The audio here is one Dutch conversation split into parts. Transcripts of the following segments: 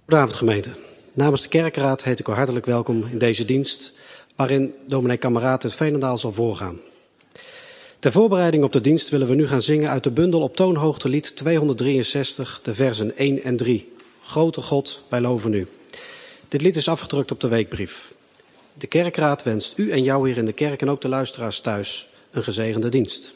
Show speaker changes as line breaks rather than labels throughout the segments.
Goedenavond gemeente. Namens de kerkraad heet ik u hartelijk welkom in deze dienst, waarin dominee Kameraad het Veenendaal zal voorgaan. Ter voorbereiding op de dienst willen we nu gaan zingen uit de bundel op toonhoogte lied 263, de versen 1 en 3. Grote God, wij loven u. Dit lied is afgedrukt op de weekbrief. De kerkraad wenst u en jou hier in de kerk en ook de luisteraars thuis een gezegende dienst.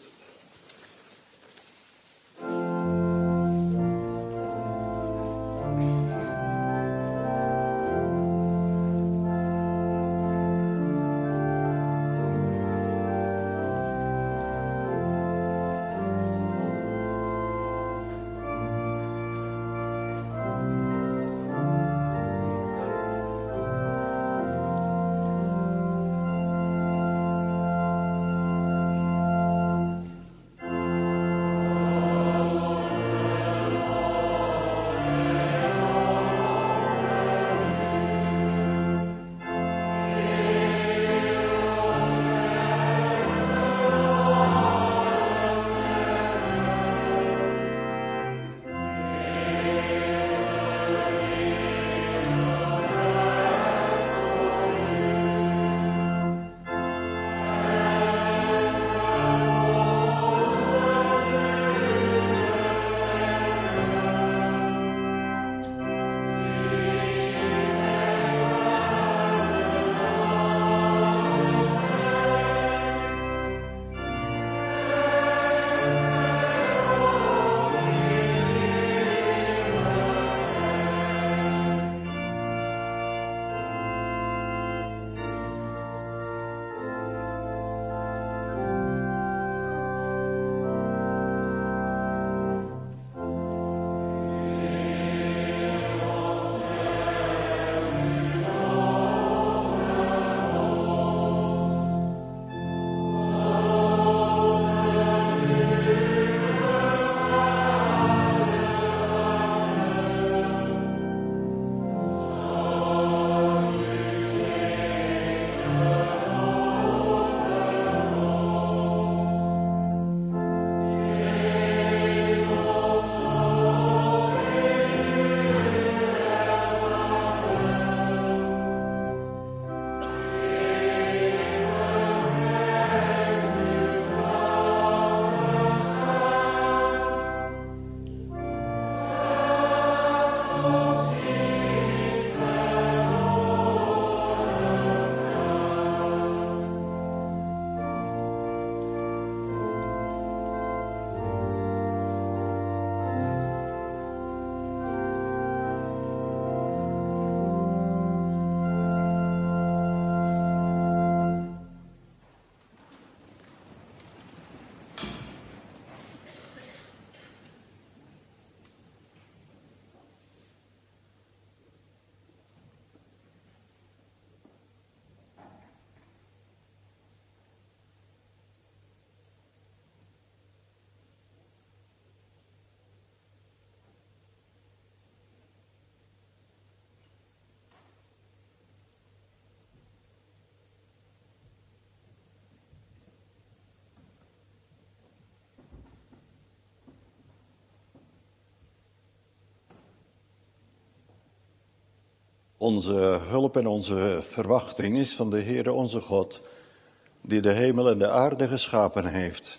Onze hulp en onze verwachting is van de Heere onze God, die de hemel en de aarde geschapen heeft.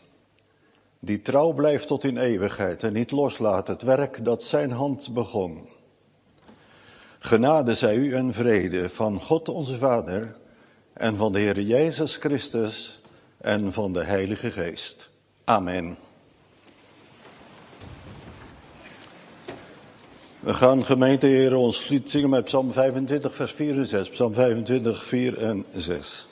Die trouw blijft tot in eeuwigheid en niet loslaat het werk dat zijn hand begon. Genade zij u en vrede van God onze Vader en van de Heere Jezus Christus en van de Heilige Geest. Amen. We gaan gemeente Heere ons lied zingen met Psalm 25 vers 4 en 6. Psalm 25, 4 en 6.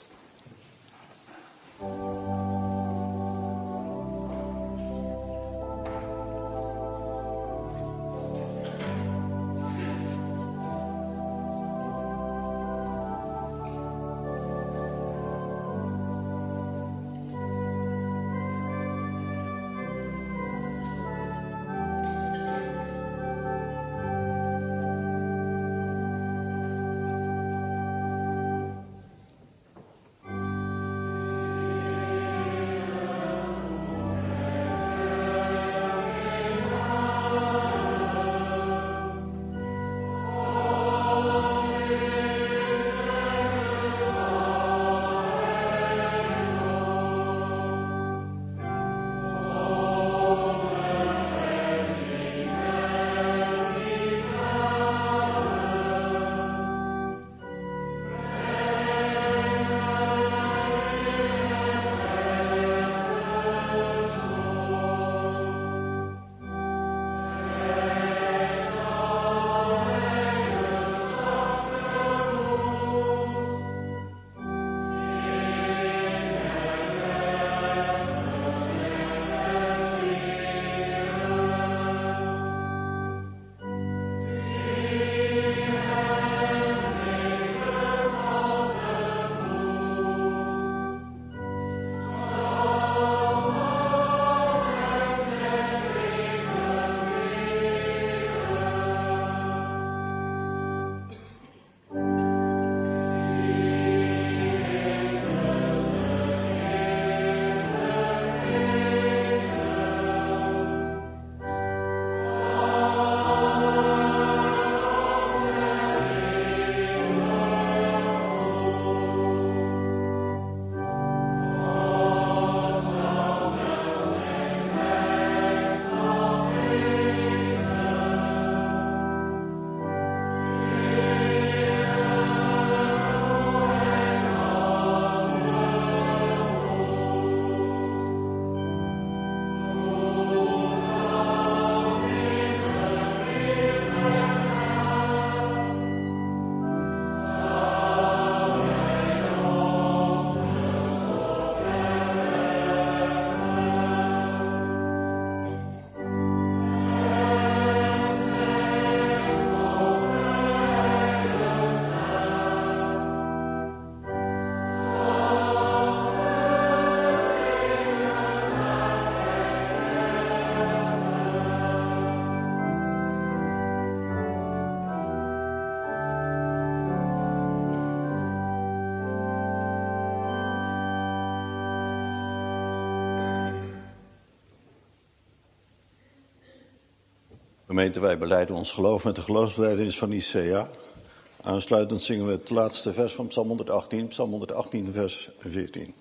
Gemeente, wij belijden ons geloof met de geloofsbelijdenis van Nicea. Aansluitend zingen we het laatste vers van Psalm 118 vers 14.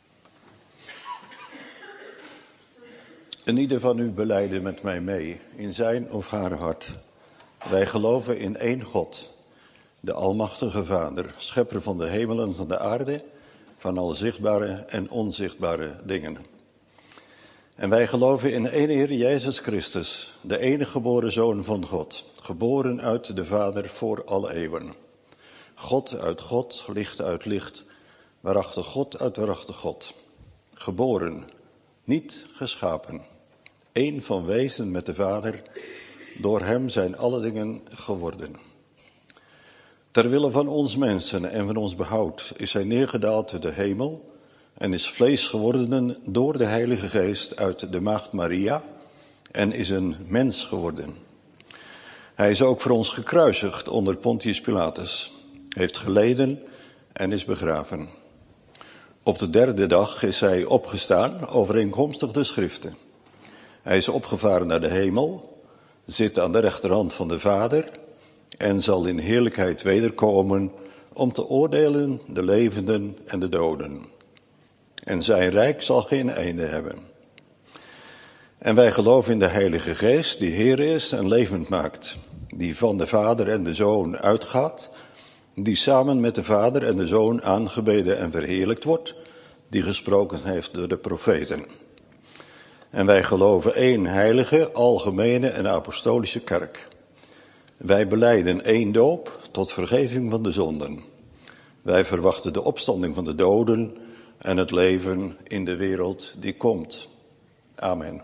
En ieder van u belijden met mij mee, in zijn of haar hart. Wij geloven in één God, de almachtige Vader, schepper van de hemel en van de aarde, van alle zichtbare en onzichtbare dingen. En wij geloven in één Heer Jezus Christus, de enige geboren Zoon van God, geboren uit de Vader voor alle eeuwen. God uit God, licht uit licht, waarachtig God uit waarachtig God. Geboren, niet geschapen, één van wezen met de Vader, door hem zijn alle dingen geworden. Ter wille van ons mensen en van ons behoud is hij neergedaald uit de hemel en is vlees geworden door de Heilige Geest uit de maagd Maria en is een mens geworden. Hij is ook voor ons gekruisigd onder Pontius Pilatus, heeft geleden en is begraven. Op de derde dag is hij opgestaan, overeenkomstig de schriften. Hij is opgevaren naar de hemel, zit aan de rechterhand van de Vader en zal in heerlijkheid wederkomen om te oordelen de levenden en de doden. En zijn rijk zal geen einde hebben. En wij geloven in de Heilige Geest, die Heer is en levend maakt, die van de Vader en de Zoon uitgaat, die samen met de Vader en de Zoon aangebeden en verheerlijkt wordt, die gesproken heeft door de profeten. En wij geloven één heilige, algemene en apostolische kerk. Wij belijden één doop tot vergeving van de zonden. Wij verwachten de opstanding van de doden en het leven in de wereld die komt. Amen.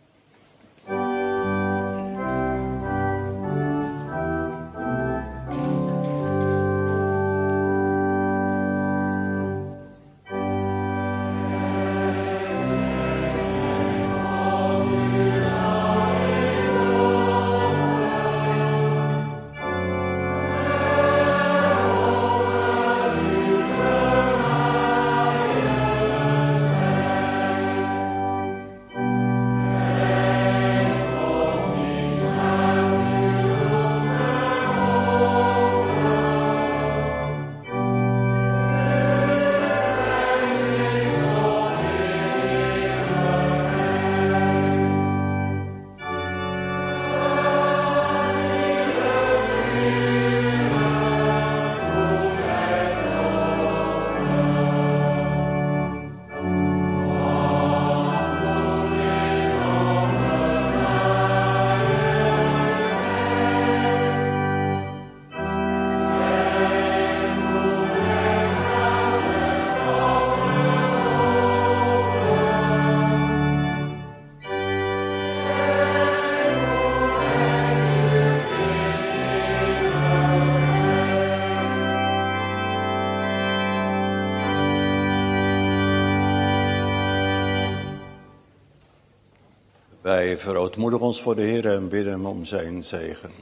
Wij verootmoedigen ons voor de Heer en bidden hem om zijn zegen.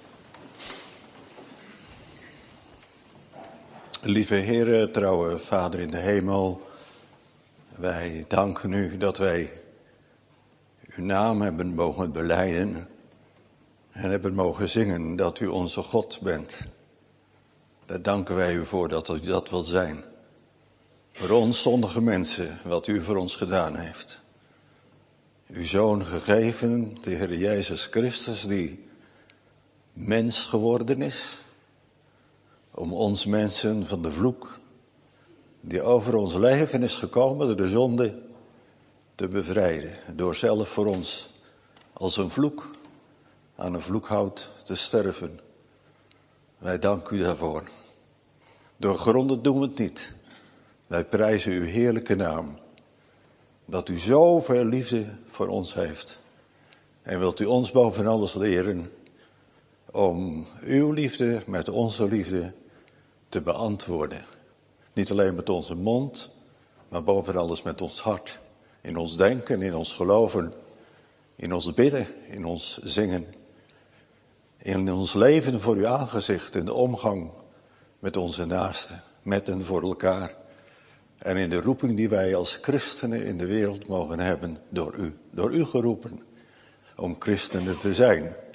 Lieve Heer, trouwe Vader in de hemel, wij danken u dat wij uw naam hebben mogen belijden en hebben mogen zingen dat u onze God bent. Daar danken wij u voor dat u dat wil zijn. Voor ons zondige mensen, wat u voor ons gedaan heeft. Uw Zoon gegeven, de Heer Jezus Christus, die mens geworden is, om ons mensen van de vloek, die over ons leven is gekomen door de zonde, te bevrijden. Door zelf voor ons als een vloek aan een vloekhout te sterven. Wij danken u daarvoor. Doorgronden doen we het niet. Wij prijzen uw heerlijke naam. Dat u zoveel liefde voor ons heeft. En wilt u ons boven alles leren om uw liefde met onze liefde te beantwoorden. Niet alleen met onze mond, maar boven alles met ons hart. In ons denken, in ons geloven, in ons bidden, in ons zingen. In ons leven voor uw aangezicht, in de omgang met onze naasten, met en voor elkaar. En in de roeping die wij als christenen in de wereld mogen hebben door u geroepen om christenen te zijn.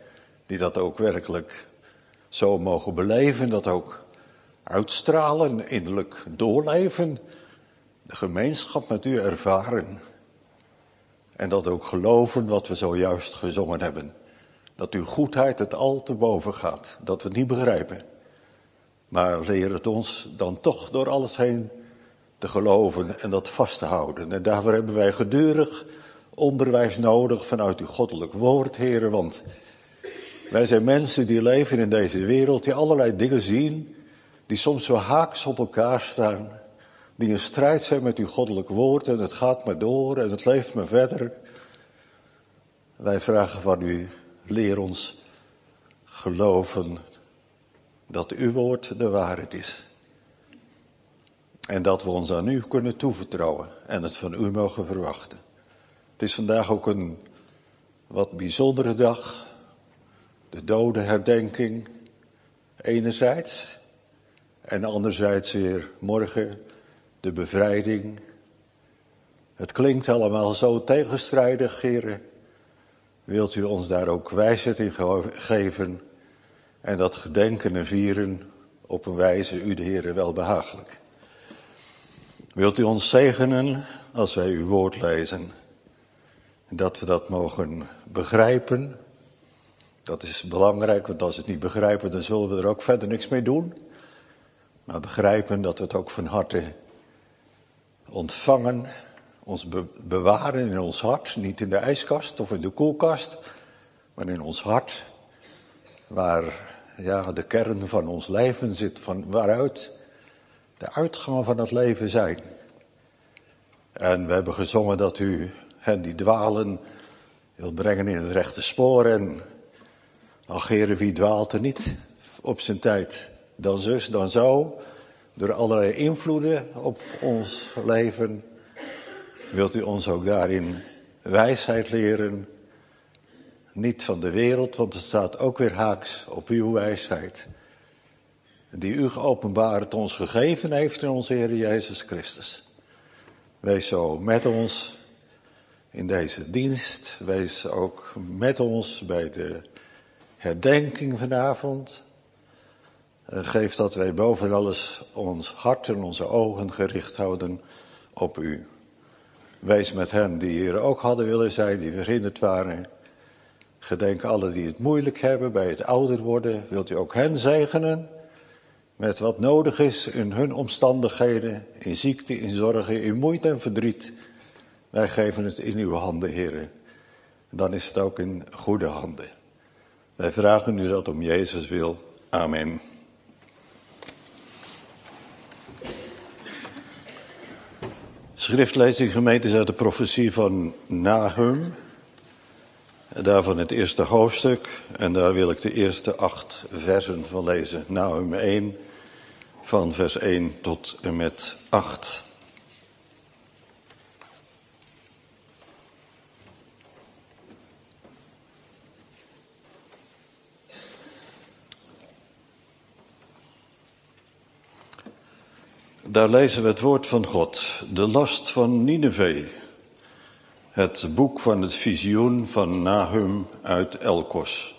die dat ook werkelijk zo mogen beleven, dat ook uitstralen, innerlijk doorleven, de gemeenschap met u ervaren. En dat ook geloven wat we zojuist gezongen hebben. Dat uw goedheid het al te boven gaat, dat we het niet begrijpen. Maar leer het ons dan toch door alles heen te geloven en dat vast te houden. En daarvoor hebben wij gedurig onderwijs nodig vanuit uw goddelijk woord, Heere. Want wij zijn mensen die leven in deze wereld, die allerlei dingen zien, die soms zo haaks op elkaar staan, die in strijd zijn met uw goddelijk woord en het gaat maar door en het leeft maar verder. Wij vragen van u, leer ons geloven dat uw woord de waarheid is. En dat we ons aan u kunnen toevertrouwen en het van u mogen verwachten. Het is vandaag ook een wat bijzondere dag. De dodenherdenking enerzijds en anderzijds weer morgen de bevrijding. Het klinkt allemaal zo tegenstrijdig, Heere. Wilt u ons daar ook wijsheid in geven en dat gedenken en vieren op een wijze u de Heere wel behagelijk. Wilt u ons zegenen als wij uw woord lezen. Dat we dat mogen begrijpen. Dat is belangrijk, want als we het niet begrijpen, dan zullen we er ook verder niks mee doen. Maar begrijpen dat we het ook van harte ontvangen, ons bewaren in ons hart. Niet in de ijskast of in de koelkast, maar in ons hart. Waar de kern van ons leven zit, van waaruit de uitgangen van het leven zijn. En we hebben gezongen dat u hen die dwalen wilt brengen in het rechte spoor. En ach Heere, wie dwaalt er niet op zijn tijd? Dan zus, dan zo. Door allerlei invloeden op ons leven. Wilt u ons ook daarin wijsheid leren? Niet van de wereld, want het staat ook weer haaks op uw wijsheid. Die u geopenbaard ons gegeven heeft in onze Heer Jezus Christus. Wees zo met ons in deze dienst. Wees ook met ons bij de herdenking vanavond. Geef dat wij boven alles ons hart en onze ogen gericht houden op u. Wees met hen die hier ook hadden willen zijn, die verhinderd waren. Gedenk alle die het moeilijk hebben bij het ouder worden. Wilt u ook hen zegenen met wat nodig is in hun omstandigheden, in ziekte, in zorgen, in moeite en verdriet. Wij geven het in uw handen, Heere. Dan is het ook in goede handen. Wij vragen u dat om Jezus wil. Amen. Schriftlezing gemeente is uit de profetie van Nahum. Daarvan het eerste hoofdstuk. En daar wil ik de eerste 8 versen van lezen. Nahum 1, van vers 1 tot en met 8. Daar lezen we het woord van God, de last van Nineve, het boek van het visioen van Nahum uit Elkos.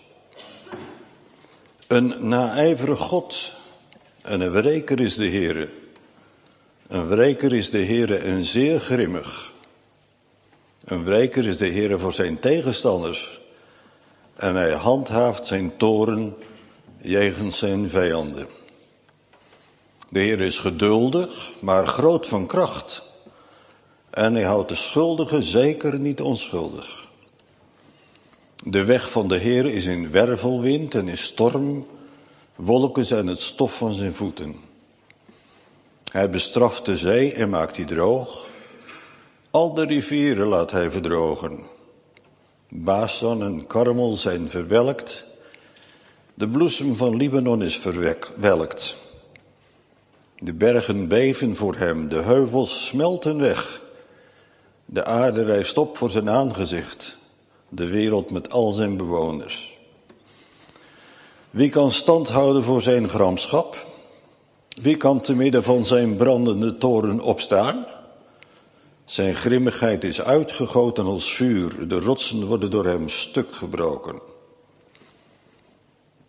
Een naijverig God en een wreker is de Heere. Een wreker is de Heere en zeer grimmig. Een wreker is de Heere voor zijn tegenstanders en hij handhaaft zijn toorn jegens zijn vijanden. De Heer is geduldig, maar groot van kracht. En hij houdt de schuldigen zeker niet onschuldig. De weg van de Heer is in wervelwind en in storm. Wolken zijn het stof van zijn voeten. Hij bestraft de zee en maakt die droog. Al de rivieren laat hij verdrogen. Basan en Karmel zijn verwelkt. De bloesem van Libanon is verwelkt. De bergen beven voor hem, de heuvels smelten weg. De aarde rijst op voor zijn aangezicht, de wereld met al zijn bewoners. Wie kan stand houden voor zijn gramschap? Wie kan te midden van zijn brandende toren opstaan? Zijn grimmigheid is uitgegoten als vuur, de rotsen worden door hem stuk gebroken.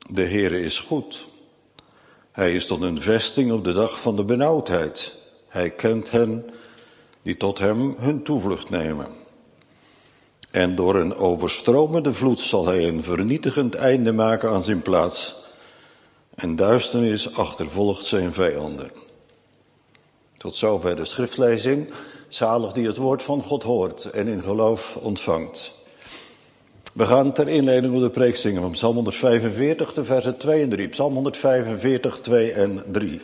De Heere is goed. Hij is tot een vesting op de dag van de benauwdheid. Hij kent hen die tot hem hun toevlucht nemen. En door een overstromende vloed zal hij een vernietigend einde maken aan zijn plaats. En duisternis achtervolgt zijn vijanden. Tot zover de schriftlezing. Zalig die het woord van God hoort en in geloof ontvangt. We gaan ter inleiding op de preek zingen van Psalm 145, de versen 2 en 3. Psalm 145, 2 en 3.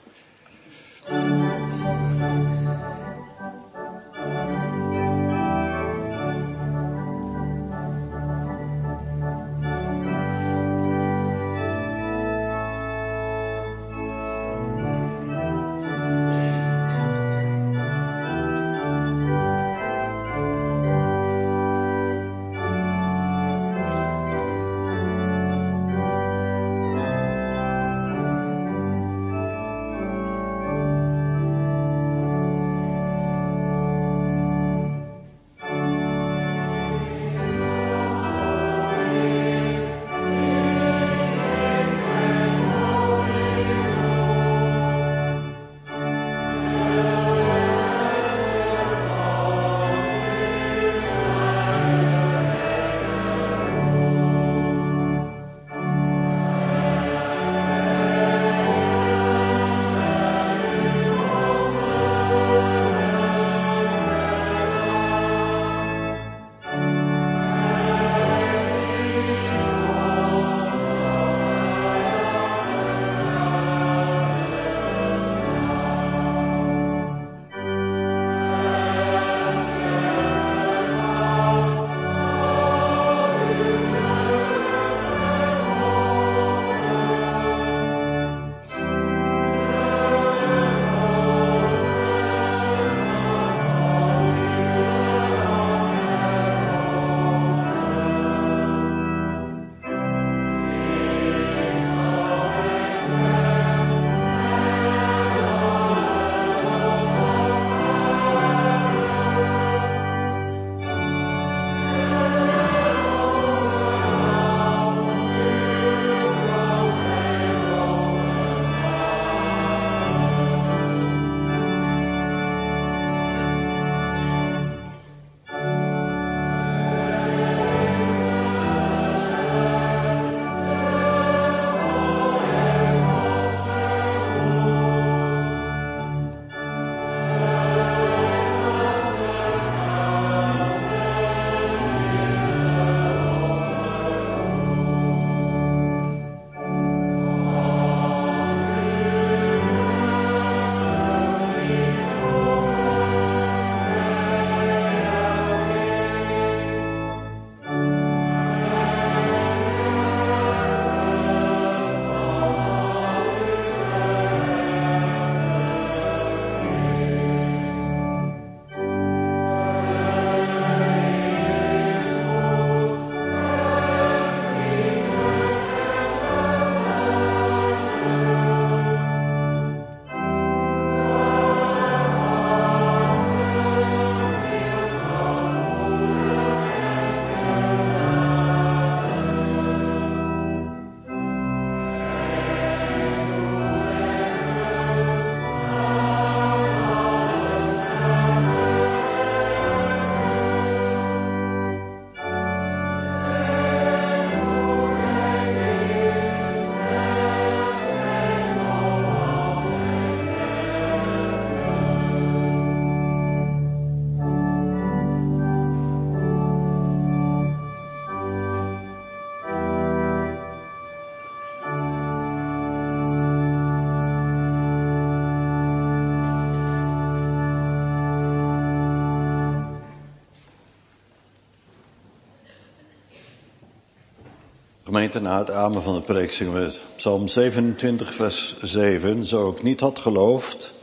Gemeente, na het amen van de preek zingen we Psalm 27, vers 7. Zo ik niet had geloofd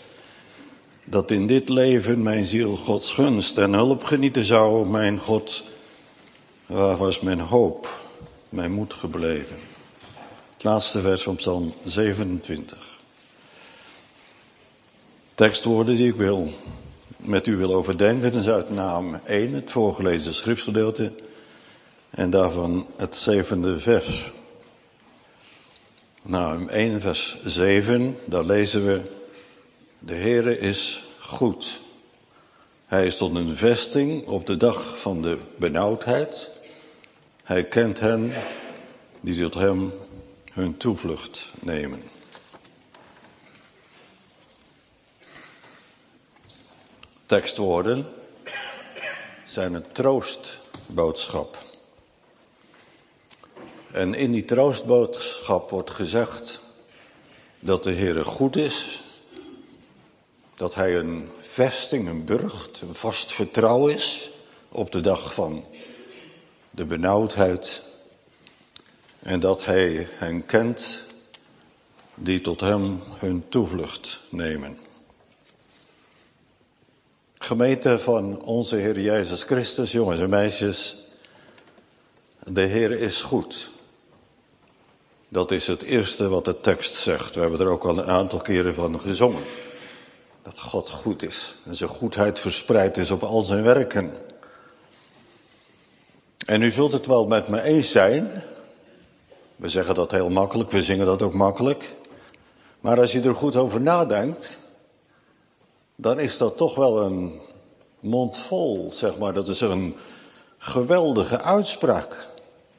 dat in dit leven mijn ziel Gods gunst en hulp genieten zou, mijn God, waar was mijn hoop, mijn moed gebleven? Het laatste vers van Psalm 27. Tekstwoorden die ik met u wil overdenken, is uit Naam 1, het voorgelezen schriftgedeelte, en daarvan het 7e vers. Nou, in 1 vers 7, daar lezen we: de Heere is goed. Hij is tot een vesting op de dag van de benauwdheid. Hij kent hen die tot hem hun toevlucht nemen. Tekstwoorden zijn een troostboodschap. En in die troostboodschap wordt gezegd dat de Heere goed is, dat hij een vesting, een burcht, een vast vertrouwen is op de dag van de benauwdheid. En dat hij hen kent die tot hem hun toevlucht nemen. Gemeente van onze Heer Jezus Christus, jongens en meisjes, de Heer is goed. Dat is het eerste wat de tekst zegt. We hebben er ook al een aantal keren van gezongen. Dat God goed is en zijn goedheid verspreid is op al zijn werken. En u zult het wel met me eens zijn. We zeggen dat heel makkelijk, we zingen dat ook makkelijk. Maar als je er goed over nadenkt, dan is dat toch wel een mond vol, zeg maar. Dat is een geweldige uitspraak.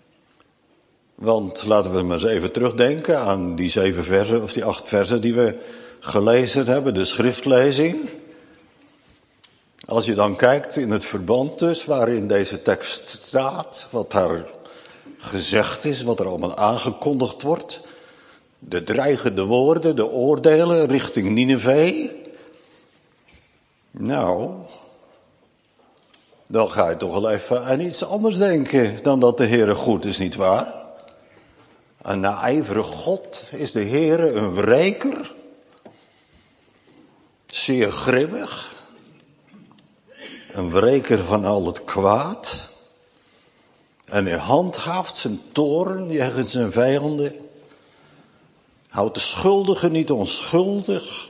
Want laten we maar eens even terugdenken aan die 7 versen of die 8 versen die we gelezen hebben, de schriftlezing. Als je dan kijkt in het verband dus waarin deze tekst staat, wat daar gezegd is, wat er allemaal aangekondigd wordt. De dreigende woorden, de oordelen richting Nineve. Nou, dan ga je toch wel even aan iets anders denken dan dat de Heere goed is, nietwaar? Een naijverig God is de Heere een wreker, zeer grimmig, een wreker van al het kwaad. En hij handhaaft zijn toorn jegens zijn vijanden, houdt de schuldigen niet onschuldig.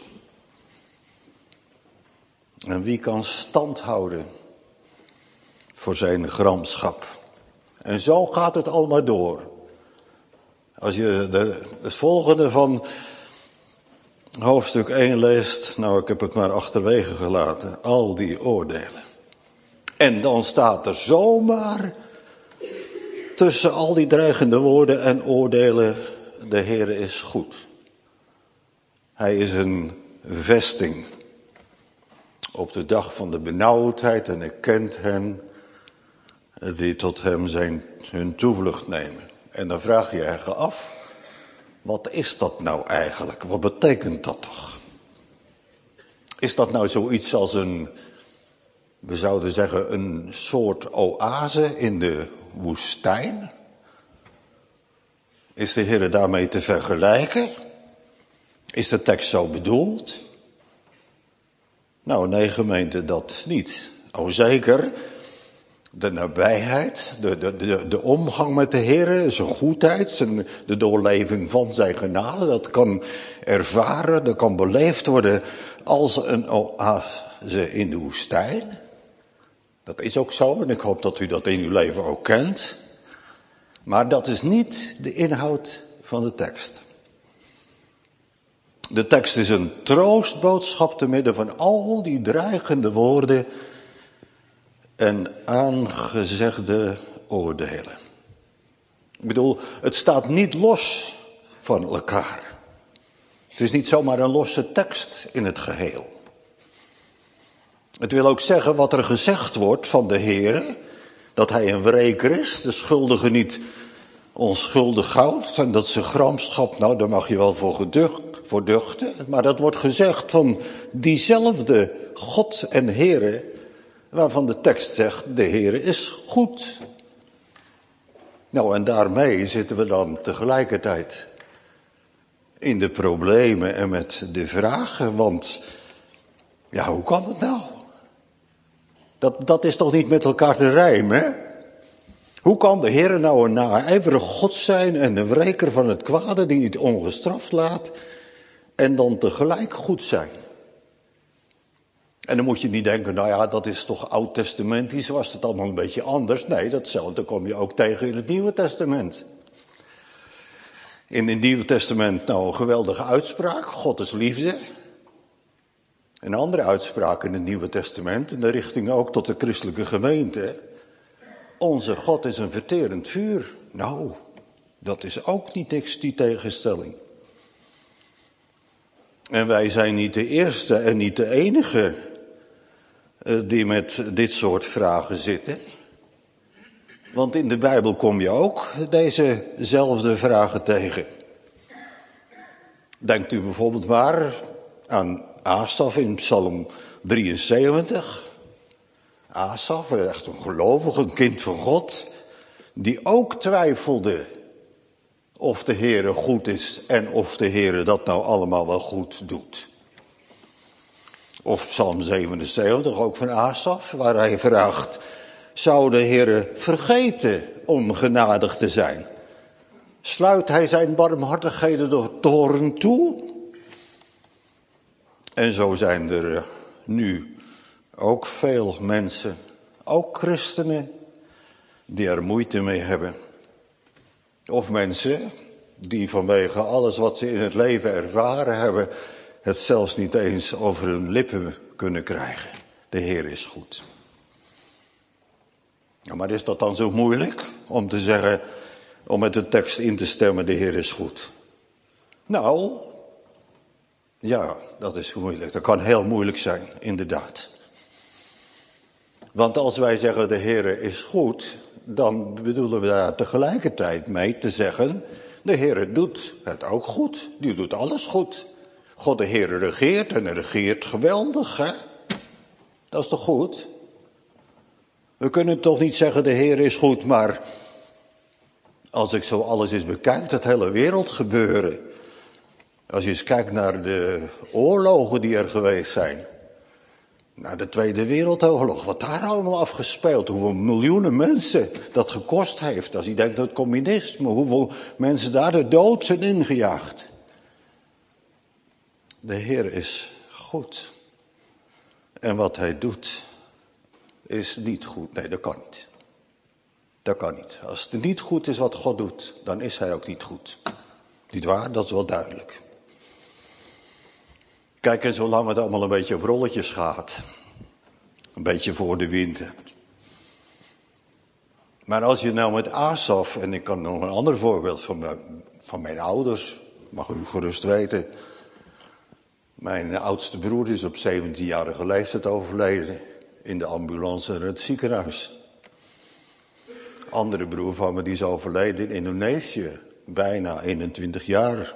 En wie kan stand houden voor zijn gramschap? En zo gaat het allemaal door. Als je het volgende van hoofdstuk 1 leest, nou ik heb het maar achterwege gelaten, al die oordelen. En dan staat er zomaar tussen al die dreigende woorden en oordelen, de Heere is goed. Hij is een vesting op de dag van de benauwdheid en hij kent hen die tot hem hun toevlucht nemen. En dan vraag je je af, wat is dat nou eigenlijk? Wat betekent dat toch? Is dat nou zoiets als we zouden zeggen, een soort oase in de woestijn? Is de Heere daarmee te vergelijken? Is de tekst zo bedoeld? Nou, nee gemeente, dat niet. Oh zeker, de nabijheid, de omgang met de Heere, zijn goedheid, de doorleving van zijn genade, dat kan ervaren, dat kan beleefd worden als een oase in de woestijn. Dat is ook zo en ik hoop dat u dat in uw leven ook kent. Maar dat is niet de inhoud van de tekst. De tekst is een troostboodschap te midden van al die dreigende woorden en aangezegde oordelen. Ik bedoel, het staat niet los van elkaar. Het is niet zomaar een losse tekst in het geheel. Het wil ook zeggen wat er gezegd wordt van de Heere, dat hij een wreker is, de schuldige niet onschuldig houdt en dat zijn gramschap, nou daar mag je wel voor duchten, maar dat wordt gezegd van diezelfde God en Heere, waarvan de tekst zegt, de Heere is goed. Nou en daarmee zitten we dan tegelijkertijd in de problemen en met de vragen, want ja, hoe kan het nou? Dat is toch niet met elkaar te rijmen, hè? Hoe kan de Heere nou een naijverig God zijn en een wreker van het kwade die niet ongestraft laat en dan tegelijk goed zijn? En dan moet je niet denken, nou ja, dat is toch oud-testamentisch, was het allemaal een beetje anders. Nee, datzelfde kom je ook tegen in het Nieuwe Testament. In het Nieuwe Testament nou een geweldige uitspraak, God is liefde. Een andere uitspraak in het Nieuwe Testament, in de richting ook tot de christelijke gemeente. Onze God is een verterend vuur. Nou, dat is ook niet niks, die tegenstelling. En wij zijn niet de eerste en niet de enige die met dit soort vragen zitten. Want in de Bijbel kom je ook dezezelfde vragen tegen. Denkt u bijvoorbeeld maar aan Asaf in Psalm 73. Asaf, echt een gelovige, een kind van God, die ook twijfelde of de Heere goed is en of de Heere dat nou allemaal wel goed doet. Of Psalm 77, ook van Asaf, waar hij vraagt, zou de Heere vergeten om genadig te zijn? Sluit hij zijn barmhartigheden door toorn toe? En zo zijn er nu ook veel mensen, ook christenen, die er moeite mee hebben. Of mensen die vanwege alles wat ze in het leven ervaren hebben, het zelfs niet eens over hun lippen kunnen krijgen. De Heer is goed. Ja, maar is dat dan zo moeilijk om te zeggen, om met de tekst in te stemmen, de Heer is goed? Nou, ja, dat is moeilijk. Dat kan heel moeilijk zijn, inderdaad. Want als wij zeggen de Heer is goed, dan bedoelen we daar tegelijkertijd mee te zeggen, de Heer doet het ook goed. Die doet alles goed. God de Heer regeert en hij regeert geweldig, hè? Dat is toch goed? We kunnen toch niet zeggen de Heer is goed, maar als ik zo alles eens bekijk, het hele wereldgebeuren. Als je eens kijkt naar de oorlogen die er geweest zijn. Naar de Tweede Wereldoorlog, wat daar allemaal afgespeeld. Hoeveel miljoenen mensen dat gekost heeft. Als je denkt aan het communisme, hoeveel mensen daar de dood zijn ingejaagd. De Heer is goed. En wat hij doet is niet goed. Nee, dat kan niet. Dat kan niet. Als het niet goed is wat God doet, dan is hij ook niet goed. Niet waar? Dat is wel duidelijk. Kijk, en zolang het allemaal een beetje op rolletjes gaat, een beetje voor de wind hebt. Maar als je nou met Asaf, en ik kan nog een ander voorbeeld van mijn ouders, mag u gerust weten. Mijn oudste broer is op 17-jarige leeftijd overleden in de ambulance in het ziekenhuis. Andere broer van me die is overleden in Indonesië, bijna 21 jaar.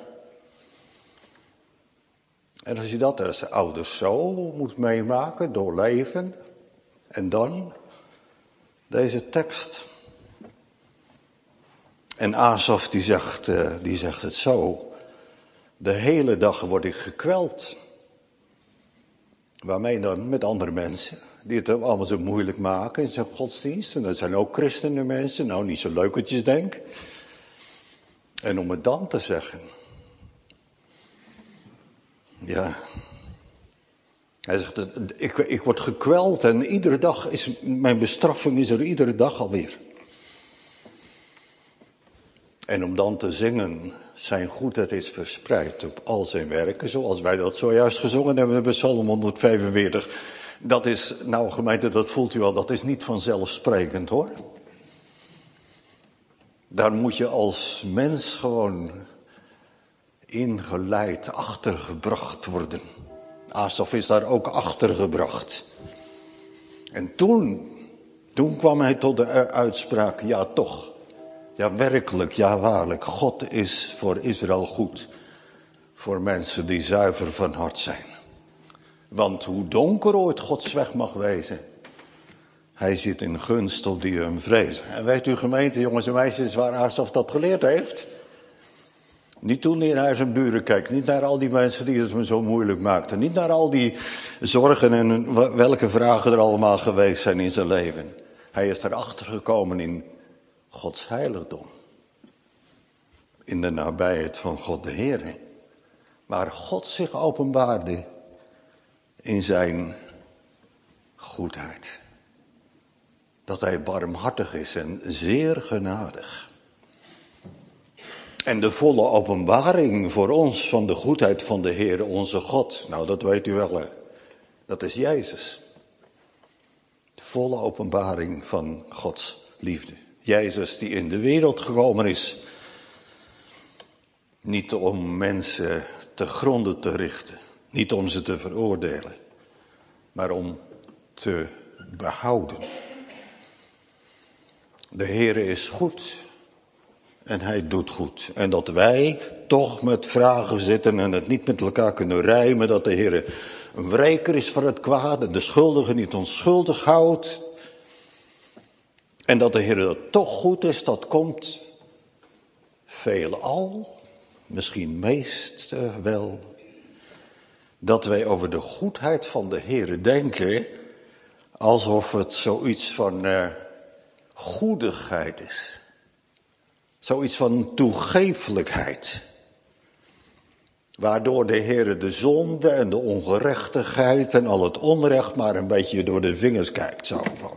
En als je dat als ouders zo moet meemaken, doorleven, en dan deze tekst. En Asaf die zegt het zo, de hele dag word ik gekweld. Waarmee dan? Met andere mensen, die het allemaal zo moeilijk maken in zijn godsdienst. En dat zijn ook christenen mensen, nou niet zo leukertjes denk. En om het dan te zeggen. Ja. Hij zegt, ik word gekweld en iedere dag is, mijn bestraffing is er iedere dag alweer. En om dan te zingen, zijn goedheid is verspreid op al zijn werken, zoals wij dat zojuist gezongen hebben bij Psalm 145. Dat is, nou gemeente, dat voelt u al, dat is niet vanzelfsprekend hoor. Daar moet je als mens gewoon ingeleid, achtergebracht worden. Asaf is daar ook achtergebracht. En toen kwam hij tot de uitspraak, ja toch. Ja werkelijk, ja waarlijk, God is voor Israël goed. Voor mensen die zuiver van hart zijn. Want hoe donker ooit Gods weg mag wezen, hij zit in gunst op die hem vrezen. En weet u gemeente, jongens en meisjes, waar Asaf dat geleerd heeft? Niet toen hij naar zijn buren kijkt, niet naar al die mensen die het me zo moeilijk maakten. Niet naar al die zorgen en welke vragen er allemaal geweest zijn in zijn leven. Hij is erachter gekomen in Gods heiligdom. In de nabijheid van God de Heer. Waar God zich openbaarde in zijn goedheid. Dat hij barmhartig is en zeer genadig. En de volle openbaring voor ons van de goedheid van de Heere onze God. Nou, dat weet u wel, hè. Dat is Jezus. De volle openbaring van Gods liefde. Jezus die in de wereld gekomen is. Niet om mensen te gronden te richten. Niet om ze te veroordelen. Maar om te behouden. De Heere is goed. En hij doet goed. En dat wij toch met vragen zitten en het niet met elkaar kunnen rijmen. Dat de Heere een wreker is van het kwaad en de schuldige niet onschuldig houdt. En dat de Heere dat toch goed is, dat komt veelal, misschien meest wel. Dat wij over de goedheid van de Heere denken, alsof het zoiets van goedigheid is. Zoiets van toegeeflijkheid. Waardoor de Heere de zonde en de ongerechtigheid en al het onrecht maar een beetje door de vingers kijkt. Zo van.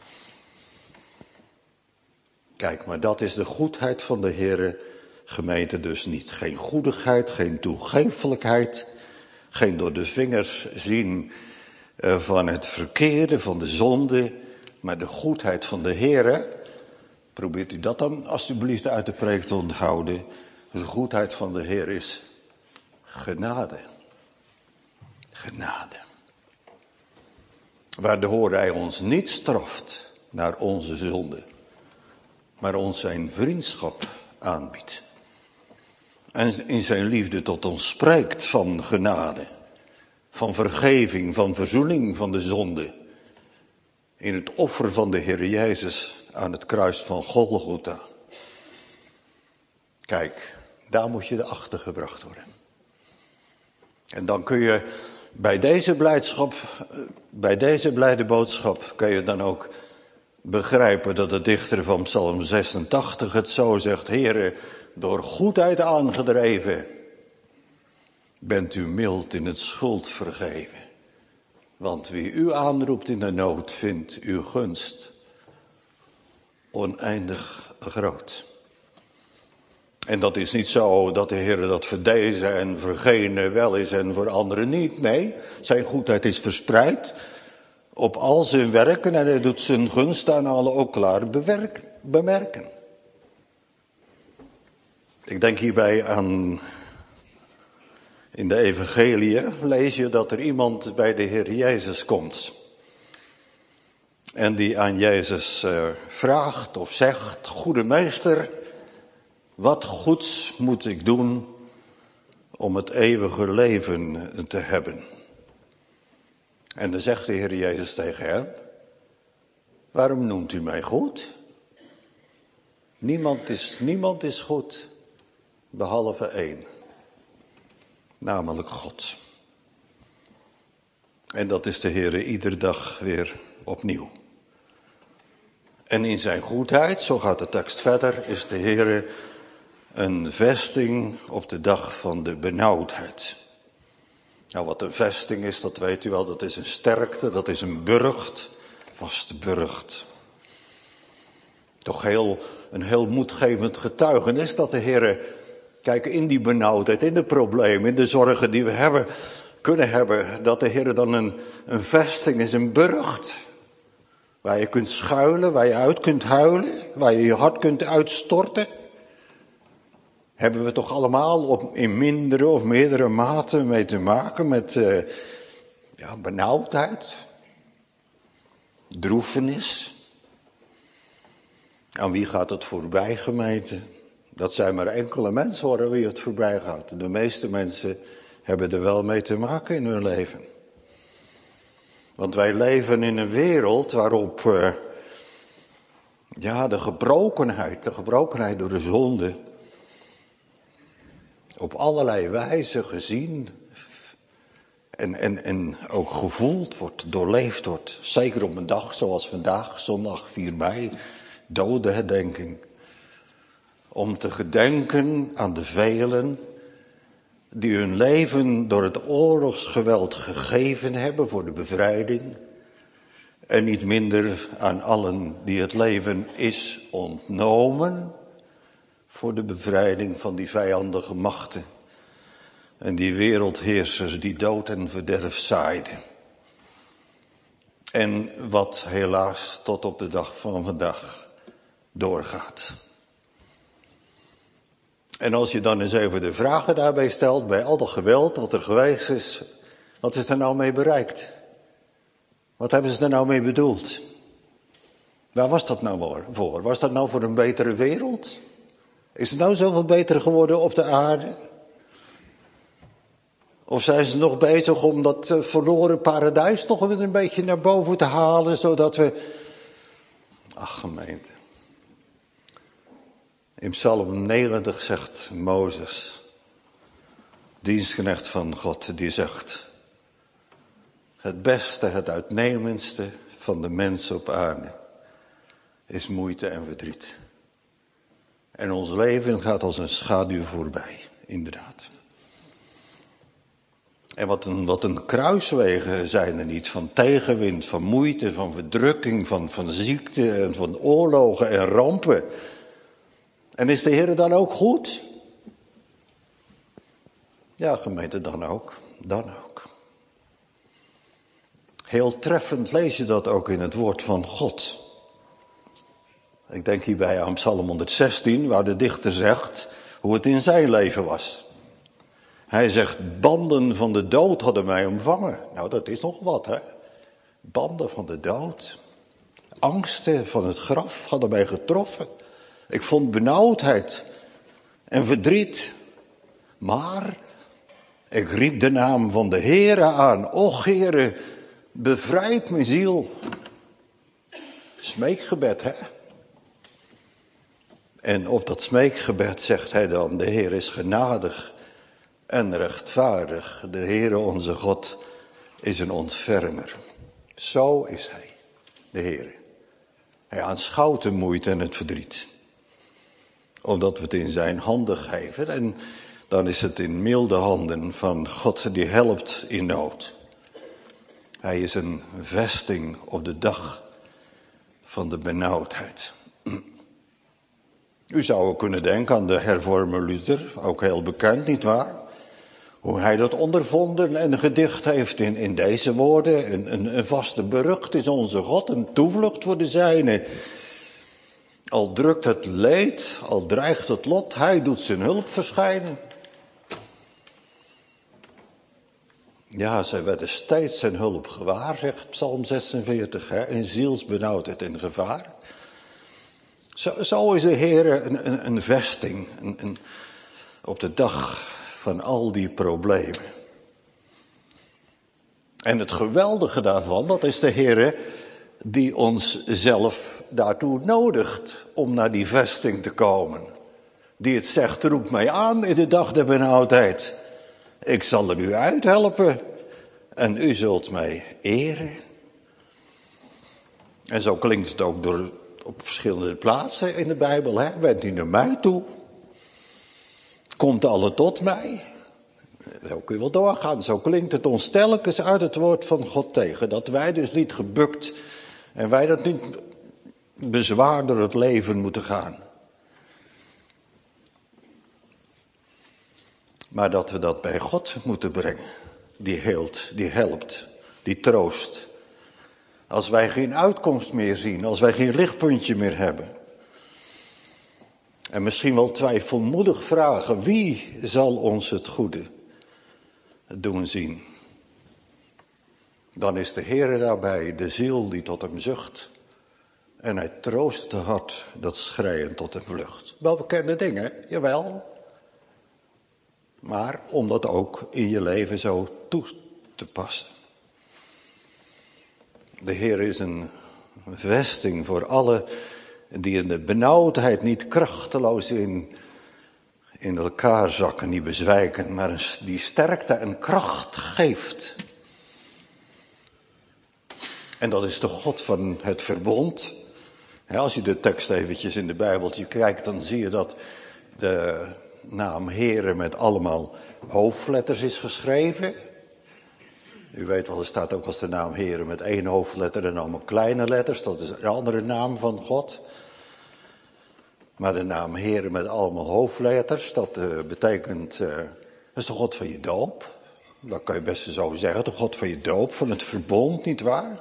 Kijk, maar dat is de goedheid van de Heere, gemeente dus niet. Geen goedigheid, geen toegeeflijkheid. Geen door de vingers zien van het verkeerde, van de zonde. Maar de goedheid van de Heere. Probeert u dat dan alsjeblieft uit de preek te onthouden. De goedheid van de Heer is genade. Genade. Waardoor hij ons niet straft naar onze zonde. Maar ons zijn vriendschap aanbiedt. En in zijn liefde tot ons spreekt van genade. Van vergeving, van verzoening van de zonde. In het offer van de Heer Jezus aan het kruis van Golgotha. Kijk, daar moet je erachter gebracht worden. En dan kun je bij deze blijdschap, bij deze blijde boodschap, kun je dan ook begrijpen dat de dichter van Psalm 86 het zo zegt. Heere, door goedheid aangedreven, bent u mild in het schuld vergeven. Want wie u aanroept in de nood, vindt uw gunst oneindig groot. En dat is niet zo dat de Heer dat voor deze en voor gene wel is en voor anderen niet. Nee, zijn goedheid is verspreid op al zijn werken en hij doet zijn gunst aan alle ook klaar bemerken. Ik denk hierbij aan, in de evangelie lees je dat er iemand bij de Heer Jezus komt. En die aan Jezus vraagt of zegt, goede meester, wat goeds moet ik doen om het eeuwige leven te hebben? En dan zegt de Heer Jezus tegen hem, waarom noemt u mij goed? Niemand is goed, behalve één, namelijk God. En dat is de Heer iedere dag weer opnieuw. En in zijn goedheid, zo gaat de tekst verder, is de Heer een vesting op de dag van de benauwdheid. Nou, wat een vesting is, dat weet u wel, dat is een sterkte, dat is een burcht, vaste burcht. Toch een heel moedgevend getuigenis dat de Heer, kijk, in die benauwdheid, in de problemen, in de zorgen die we kunnen hebben, dat de Heer dan een vesting is, een burcht. Waar je kunt schuilen, waar je uit kunt huilen, waar je je hart kunt uitstorten. Hebben we toch allemaal in mindere of meerdere mate mee te maken met benauwdheid, droefenis. Aan wie gaat het voorbij, gemeente? Dat zijn maar enkele mensen hoor, wie het voorbij gaat. De meeste mensen hebben er wel mee te maken in hun leven. Want wij leven in een wereld waarop de gebrokenheid door de zonde op allerlei wijzen gezien en ook gevoeld wordt, doorleefd wordt. Zeker op een dag zoals vandaag, zondag 4 mei, dodenherdenking. Om te gedenken aan de velen die hun leven door het oorlogsgeweld gegeven hebben voor de bevrijding. En niet minder aan allen die het leven is ontnomen voor de bevrijding van die vijandige machten en die wereldheersers die dood en verderf zaaiden. En wat helaas tot op de dag van vandaag doorgaat. En als je dan eens even de vragen daarbij stelt, bij al dat geweld wat er geweest is, wat is er nou mee bereikt? Wat hebben ze er nou mee bedoeld? Waar was dat nou voor? Was dat nou voor een betere wereld? Is het nou zoveel beter geworden op de aarde? Of zijn ze nog bezig om dat verloren paradijs toch weer een beetje naar boven te halen, zodat we... Ach, gemeente. In Psalm 90 zegt Mozes, dienstknecht van God, die zegt: het beste, het uitnemendste van de mens op aarde is moeite en verdriet. En ons leven gaat als een schaduw voorbij, inderdaad. En wat een kruiswegen zijn er niet, van tegenwind, van moeite, van verdrukking, van ziekte en van oorlogen en rampen. En is de Heer dan ook goed? Ja, gemeente, dan ook. Heel treffend lees je dat ook in het woord van God. Ik denk hierbij aan Psalm 116, waar de dichter zegt hoe het in zijn leven was. Hij zegt, banden van de dood hadden mij omvangen. Nou, dat is nog wat, hè. Banden van de dood. Angsten van het graf hadden mij getroffen. Ik vond benauwdheid en verdriet. Maar ik riep de naam van de Heere aan. Och, Heere, bevrijd mijn ziel. Smeekgebed, hè. En op dat smeekgebed zegt hij dan, de Heer is genadig en rechtvaardig. De Heere onze God is een ontfermer. Zo is hij, de Heere. Hij aanschouwt de moeite en het verdriet. Omdat we het in zijn handen geven. En dan is het in milde handen van God die helpt in nood. Hij is een vesting op de dag van de benauwdheid. U zou ook kunnen denken aan de hervormer Luther, ook heel bekend, nietwaar? Hoe hij dat ondervonden en gedicht heeft in deze woorden. Een vaste berucht is onze God, een toevlucht voor de zijnen. Al drukt het leed, al dreigt het lot, hij doet zijn hulp verschijnen. Ja, zij werden steeds zijn hulp gewaar, zegt Psalm 46, hè, in zielsbenauwdheid en gevaar. Zo is de Heer een vesting op de dag van al die problemen. En het geweldige daarvan, dat is de Heer die ons zelf daartoe nodigt om naar die vesting te komen. Die het zegt, roep mij aan in de dag der benauwdheid. Ik zal er u uithelpen en u zult mij eren. En zo klinkt het ook op verschillende plaatsen in de Bijbel. Hè? Wend u naar mij toe. Komt alle tot mij. Zo kun je wel doorgaan. Zo klinkt het ons telkens uit het woord van God tegen. Dat wij dus niet gebukt en wij dat niet bezwaar door het leven moeten gaan. Maar dat we dat bij God moeten brengen. Die heelt, die helpt, die troost. Als wij geen uitkomst meer zien, als wij geen lichtpuntje meer hebben. En misschien wel twijfelmoedig vragen, wie zal ons het goede doen zien? Dan is de Heer daarbij, de ziel die tot hem zucht. En hij troost het hart dat schreien tot hem vlucht. Wel bekende dingen, jawel. Maar om dat ook in je leven zo toe te passen. De Heer is een vesting voor alle die in de benauwdheid niet krachteloos in elkaar zakken, niet bezwijken, maar die sterkte en kracht geeft. En dat is de God van het verbond. Als je de tekst eventjes in de Bijbeltje kijkt, dan zie je dat de naam Heere met allemaal hoofdletters is geschreven. U weet wel, er staat ook als de naam Heere met 1 hoofdletter en allemaal kleine letters. Dat is een andere naam van God. Maar de naam Heere met allemaal hoofdletters, dat betekent, dat is de God van je doop. Dat kan je best zo zeggen, de God van je doop, van het verbond, nietwaar?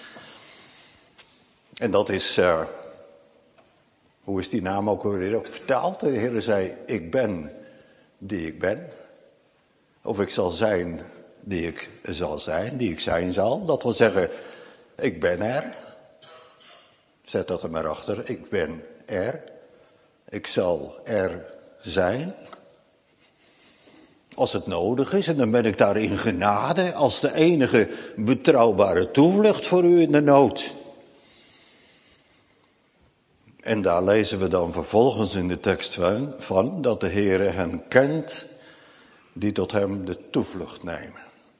En dat is, hoe is die naam ook weer ook vertaald? De Heere zei, ik ben die ik ben. Of ik zal zijn die ik zal zijn, die ik zijn zal. Dat wil zeggen, ik ben er. Zet dat er maar achter, ik ben er. Ik zal er zijn. Als het nodig is, en dan ben ik daar in genade als de enige betrouwbare toevlucht voor u in de nood. En daar lezen we dan vervolgens in de tekst van dat de Heere hen kent die tot hem de toevlucht nemen.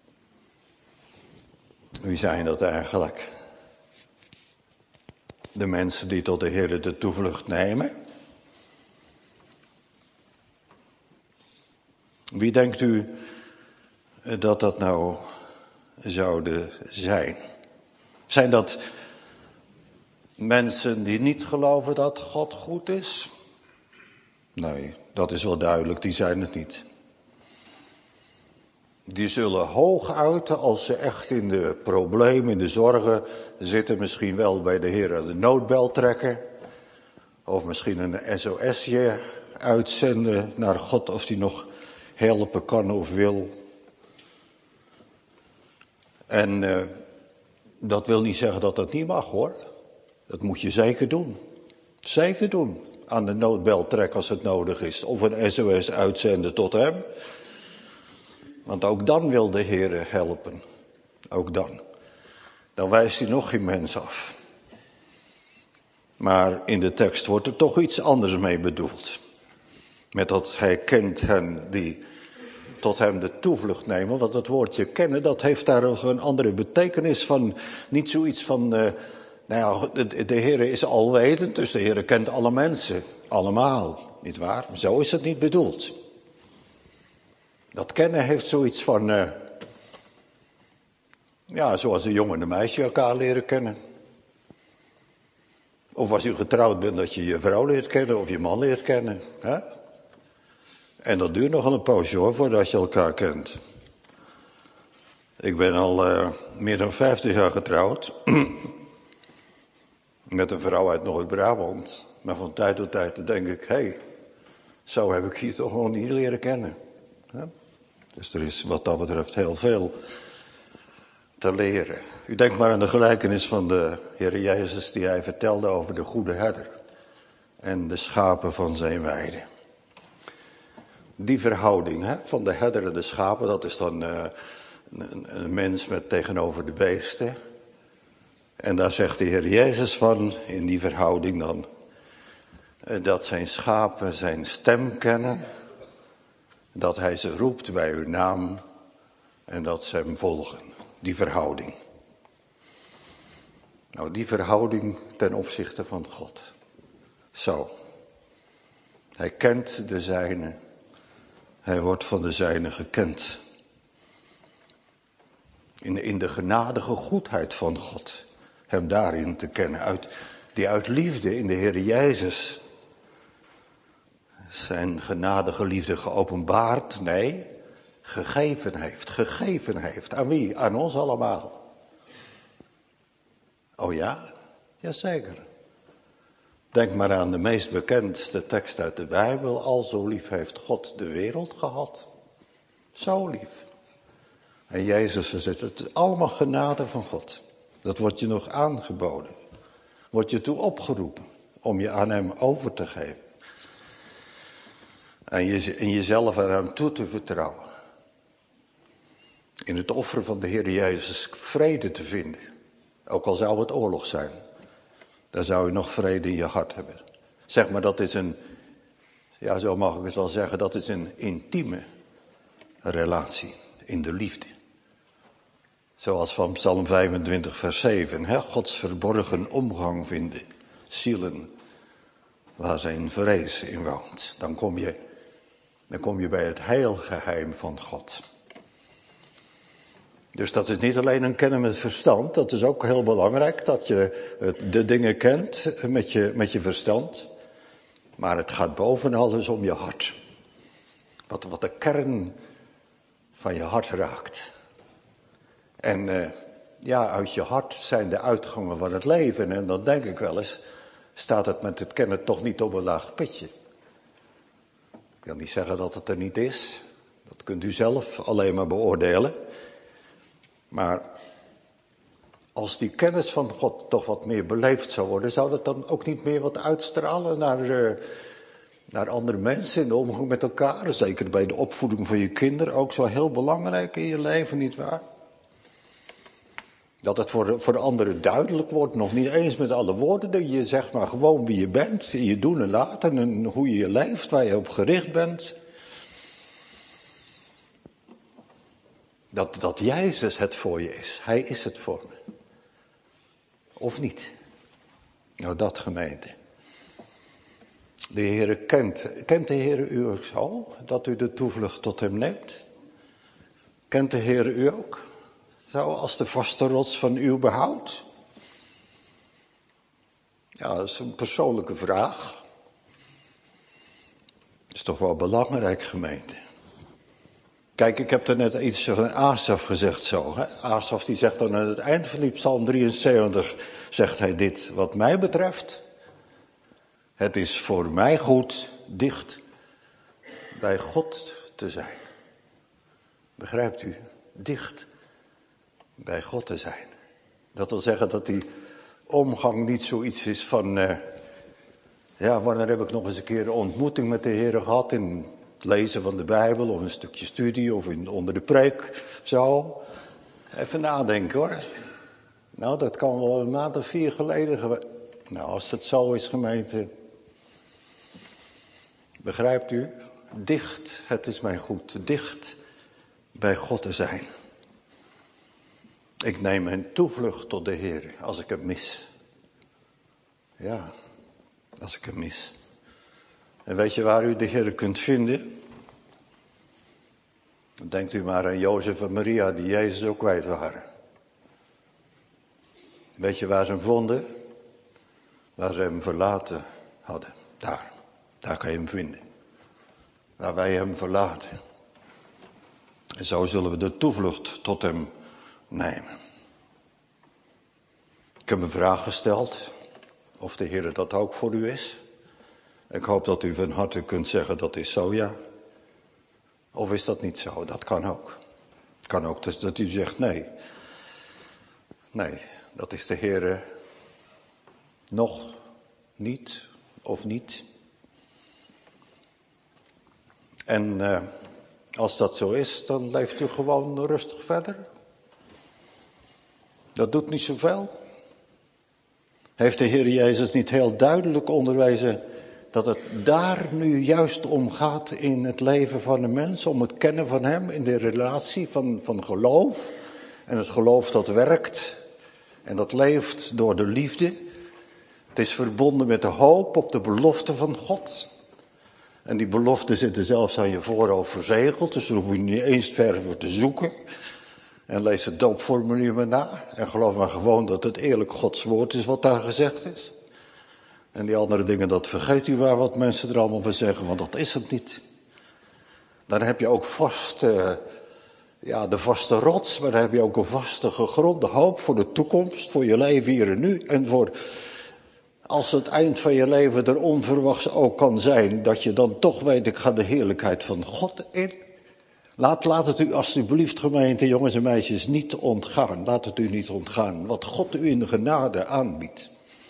Wie zijn dat eigenlijk? De mensen die tot de Heere de toevlucht nemen? Wie denkt u dat dat nou zouden zijn? Zijn dat mensen die niet geloven dat God goed is? Nee, dat is wel duidelijk, die zijn het niet. Die zullen hoog uiten als ze echt in de problemen, in de zorgen zitten. Misschien wel bij de Heer de noodbel trekken. Of misschien een SOS'je uitzenden naar God of die nog helpen kan of wil. En dat wil niet zeggen dat dat niet mag hoor. Dat moet je zeker doen. Zeker doen. Aan de noodbel trekken als het nodig is. Of een SOS uitzenden tot hem. Want ook dan wil de Heer helpen. Ook dan. Dan wijst hij nog geen mens af. Maar in de tekst wordt er toch iets anders mee bedoeld. Met dat hij kent hen die tot hem de toevlucht nemen. Want het woordje kennen, dat heeft daar ook een andere betekenis van. Niet zoiets van, nou ja, de Heer is alwetend, dus de Heer kent alle mensen. Allemaal, nietwaar? Zo is het niet bedoeld. Dat kennen heeft zoiets van, ja, zoals een jongen en een meisje elkaar leren kennen. Of als u getrouwd bent, dat je je vrouw leert kennen of je man leert kennen. Hè? En dat duurt nog een poosje hoor, voordat je elkaar kent. Ik ben al meer dan 50 jaar getrouwd. Met een vrouw uit Noord-Brabant. Maar van tijd tot tijd denk ik, hé, zo heb ik hier toch nog niet leren kennen. Hè? Dus er is wat dat betreft heel veel te leren. U denkt maar aan de gelijkenis van de Heer Jezus die hij vertelde over de goede herder. En de schapen van zijn weide. Die verhouding hè, van de herder en de schapen, dat is dan een mens met tegenover de beesten. En daar zegt de Heer Jezus van, in die verhouding dan, dat zijn schapen zijn stem kennen. Dat hij ze roept bij hun naam en dat ze hem volgen. Die verhouding. Nou, die verhouding ten opzichte van God. Zo. Hij kent de zijnen. Hij wordt van de zijnen gekend. In de genadige goedheid van God. Hem daarin te kennen. Die uit liefde in de Heer Jezus zijn genadige liefde geopenbaard, nee, gegeven heeft. Gegeven heeft. Aan wie? Aan ons allemaal. Oh ja? Jazeker. Denk maar aan de meest bekendste tekst uit de Bijbel. Al zo lief heeft God de wereld gehad. Zo lief. En Jezus zegt, het is allemaal genade van God. Dat wordt je nog aangeboden. Wordt je toe opgeroepen om je aan hem over te geven. En jezelf aan hem toe te vertrouwen. In het offer van de Heer Jezus vrede te vinden. Ook al zou het oorlog zijn. Dan zou je nog vrede in je hart hebben. Zeg maar, dat is een, ja zo mag ik het wel zeggen, dat is een intieme relatie in de liefde. Zoals van Psalm 25 vers 7. Hè? Gods verborgen omgang vinden. Zielen waar zijn vrees in woont. Dan kom je bij het heilgeheim van God. Dus dat is niet alleen een kennen met verstand. Dat is ook heel belangrijk. Dat je de dingen kent met je verstand. Maar het gaat boven alles om je hart. Wat de kern van je hart raakt. En uit je hart zijn de uitgangen van het leven. En dan denk ik wel eens, staat het met het kennen toch niet op een laag pitje. Ik wil niet zeggen dat het er niet is. Dat kunt u zelf alleen maar beoordelen. Maar als die kennis van God toch wat meer beleefd zou worden, zou dat dan ook niet meer wat uitstralen naar andere mensen in de omgang met elkaar? Zeker bij de opvoeding van je kinderen, ook zo heel belangrijk in je leven, nietwaar? Dat het voor de anderen duidelijk wordt, nog niet eens met alle woorden. Je zegt maar gewoon wie je bent, je doen en laten en hoe je leeft, waar je op gericht bent. Dat Jezus het voor je is. Hij is het voor me. Of niet? Nou, dat gemeente. De Heere kent de Heere u ook zo, dat u de toevlucht tot hem neemt? Kent de Heere u ook? Zo als de vaste rots van uw behoud? Ja, dat is een persoonlijke vraag. Dat is toch wel belangrijk, gemeente. Kijk, ik heb er net iets van Asaf gezegd zo. Hè? Asaf die zegt dan aan het eind van die Psalm 73, zegt hij dit. Wat mij betreft, het is voor mij goed dicht bij God te zijn. Begrijpt u? Dicht bij God te zijn. Dat wil zeggen dat die omgang niet zoiets is van, wanneer heb ik nog eens een keer een ontmoeting met de Heer gehad in het lezen van de Bijbel of een stukje studie of onder de preek, zo. Even nadenken hoor. Nou, dat kan wel een maand of 4 geleden. Nou, als het zo is, gemeente. Begrijpt u? Dicht, het is mij goed, dicht bij God te zijn. Ik neem mijn toevlucht tot de Heer als ik hem mis. Ja, als ik hem mis. En weet je waar u de Heer kunt vinden? Dan denkt u maar aan Jozef en Maria die Jezus ook kwijt waren. Weet je waar ze hem vonden? Waar ze hem verlaten hadden. Daar kan je hem vinden. Waar wij hem verlaten. En zo zullen we de toevlucht tot hem nemen. Ik heb een vraag gesteld. Of de Heer dat ook voor u is. Ik hoop dat u van harte kunt zeggen dat is zo, ja. Of is dat niet zo? Dat kan ook. Het kan ook dus dat u zegt nee. Nee, dat is de Heer nog niet of niet. En als dat zo is, dan leeft u gewoon rustig verder. Dat doet niet zoveel. Heeft de Heer Jezus niet heel duidelijk onderwezen dat het daar nu juist om gaat in het leven van de mens, om het kennen van hem in de relatie van geloof. En het geloof dat werkt en dat leeft door de liefde. Het is verbonden met de hoop op de belofte van God. En die beloften zitten zelfs aan je voorhoofd verzegeld, dus daar hoef je niet eens ver voor te zoeken. En lees het doopformulier maar na. En geloof maar gewoon dat het eerlijk Gods woord is wat daar gezegd is. En die andere dingen, dat vergeet u maar wat mensen er allemaal van zeggen, want dat is het niet. Dan heb je ook de vaste rots, maar dan heb je ook een vaste gegronde hoop voor de toekomst, voor je leven hier en nu. En voor, als het eind van je leven er onverwachts ook kan zijn, dat je dan toch weet, ik ga de heerlijkheid van God in. Laat het u alsjeblieft, gemeente, jongens en meisjes, niet ontgaan. Laat het u niet ontgaan, wat God u in de genade aanbiedt.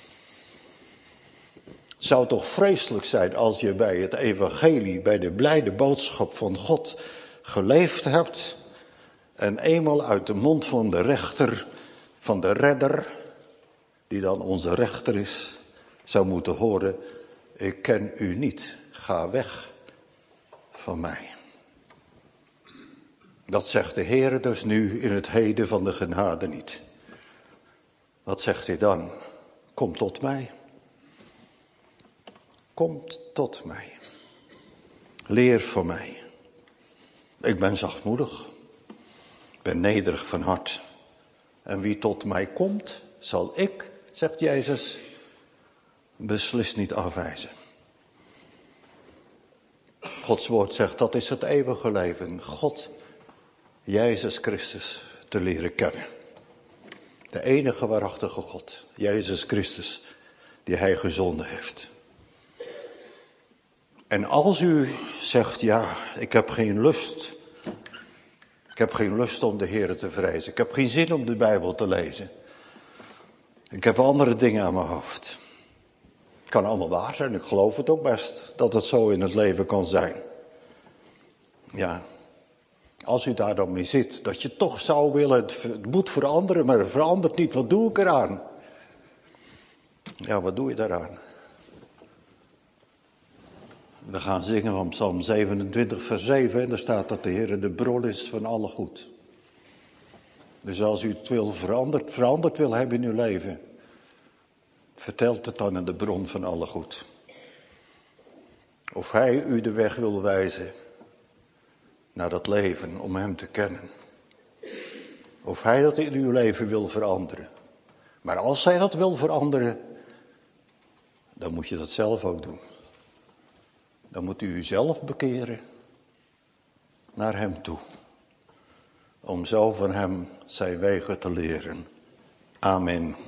Het zou toch vreselijk zijn als je bij het evangelie, bij de blijde boodschap van God geleefd hebt en eenmaal uit de mond van de rechter, van de redder, die dan onze rechter is, zou moeten horen, ik ken u niet, ga weg van mij. Dat zegt de Heer dus nu in het heden van de genade niet. Wat zegt hij dan? Kom tot mij. Komt tot mij. Leer van mij. Ik ben zachtmoedig. Ik ben nederig van hart. En wie tot mij komt, zal ik, zegt Jezus, beslist niet afwijzen. Gods woord zegt, dat is het eeuwige leven. God, Jezus Christus, te leren kennen. De enige waarachtige God, Jezus Christus, die hij gezonden heeft. En als u zegt, ja, ik heb geen lust. Ik heb geen lust om de Heer te vrezen. Ik heb geen zin om de Bijbel te lezen. Ik heb andere dingen aan mijn hoofd. Het kan allemaal waar zijn, ik geloof het ook best, dat het zo in het leven kan zijn. Ja, als u daar dan mee zit, dat je toch zou willen, het moet veranderen, maar het verandert niet, wat doe ik eraan? Ja, wat doe je daaraan? We gaan zingen van Psalm 27 vers 7 en daar staat dat de Heer de bron is van alle goed. Dus als u het veranderd wil hebben in uw leven, vertelt het dan aan de bron van alle goed. Of hij u de weg wil wijzen naar dat leven om hem te kennen. Of hij dat in uw leven wil veranderen. Maar als hij dat wil veranderen, dan moet je dat zelf ook doen. Dan moet u uzelf bekeren naar hem toe. Om zo van hem zijn wegen te leren. Amen.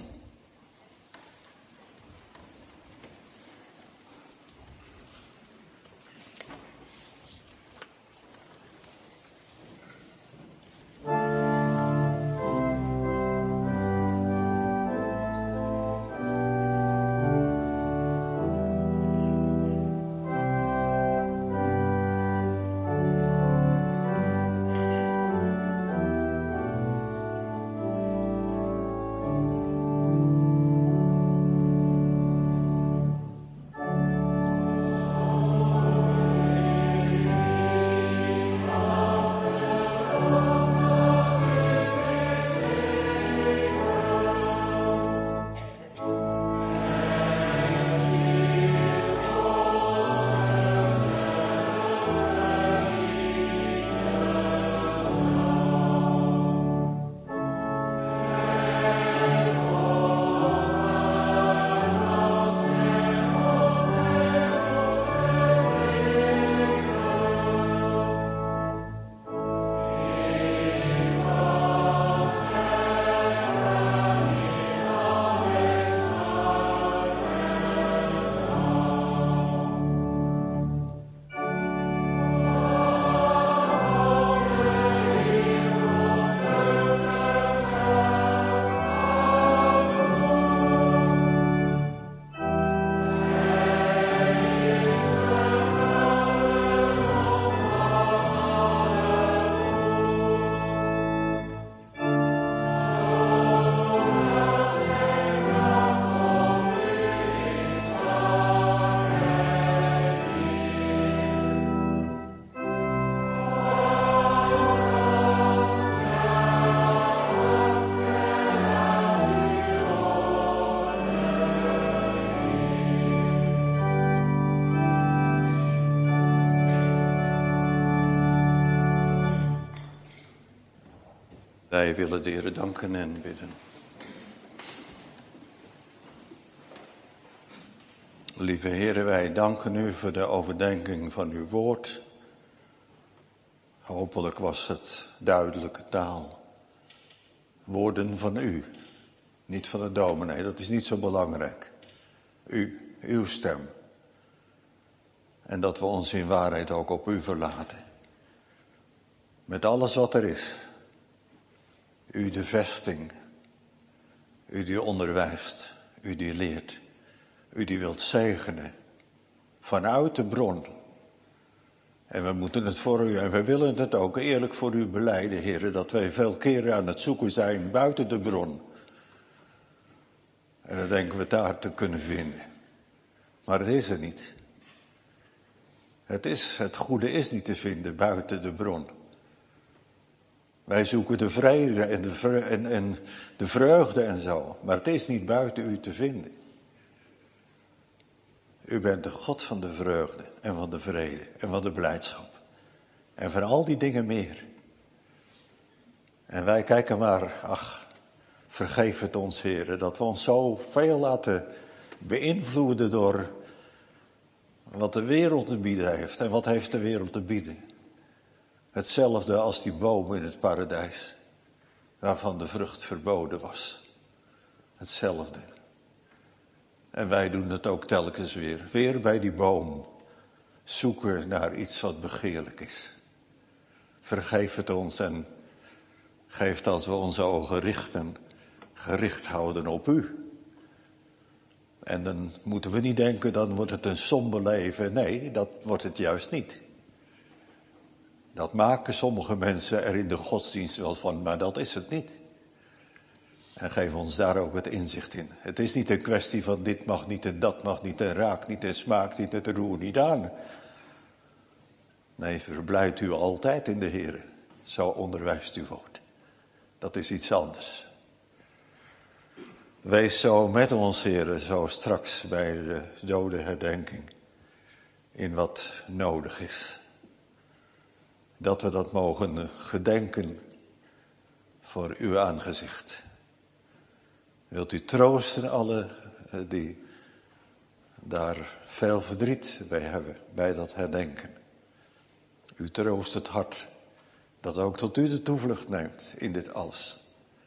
Wij willen de Heer danken en bidden. Lieve Heer, wij danken u voor de overdenking van uw woord. Hopelijk was het duidelijke taal. Woorden van u, niet van de dominee, dat is niet zo belangrijk. U, uw stem. En dat we ons in waarheid ook op u verlaten. Met alles wat er is. U de vesting. U die onderwijst. U die leert. U die wilt zegenen. Vanuit de bron. En we moeten het voor u, en we willen het ook eerlijk voor u belijden, heren, dat wij veel keren aan het zoeken zijn buiten de bron. En dan denken we het daar te kunnen vinden. Maar het is er niet. Het goede is niet te vinden buiten de bron. Wij zoeken de vrede en de vreugde en zo. Maar het is niet buiten u te vinden. U bent de God van de vreugde en van de vrede en van de blijdschap. En van al die dingen meer. En wij kijken maar, vergeef het ons, heren, dat we ons zo veel laten beïnvloeden door wat de wereld te bieden heeft. En wat heeft de wereld te bieden? Hetzelfde als die boom in het paradijs, waarvan de vrucht verboden was. Hetzelfde. En wij doen het ook telkens weer. Weer bij die boom zoeken naar iets wat begeerlijk is. Vergeef het ons en geef dat we onze ogen gericht houden op u. En dan moeten we niet denken, dan wordt het een somber leven. Nee, dat wordt het juist niet. Dat maken sommige mensen er in de godsdienst wel van, maar dat is het niet. En geef ons daar ook het inzicht in. Het is niet een kwestie van dit mag niet en dat mag niet en raakt niet en smaakt niet en het roert niet aan. Nee, verblijdt u altijd in de Heer. Zo onderwijst uw woord. Dat is iets anders. Wees zo met ons, Heer, zo straks bij de dodenherdenking in wat nodig is. Dat we dat mogen gedenken voor uw aangezicht. Wilt u troosten alle die daar veel verdriet bij hebben, bij dat herdenken. U troost het hart dat ook tot u de toevlucht neemt in dit alles.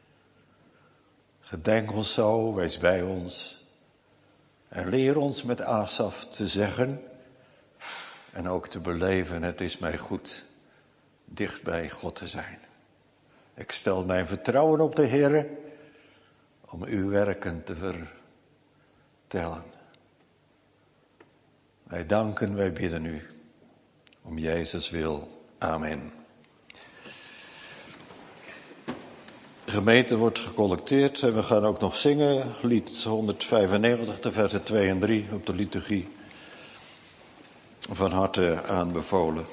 Gedenk ons zo, wees bij ons. En leer ons met Asaf te zeggen en ook te beleven, het is mij goed dicht bij God te zijn. Ik stel mijn vertrouwen op de Heer om uw werken te vertellen. Wij danken, wij bidden u. Om Jezus wil. Amen. De gemeente wordt gecollecteerd en we gaan ook nog zingen. Lied 195, de versen 2 en 3 op de liturgie. Van harte aanbevolen.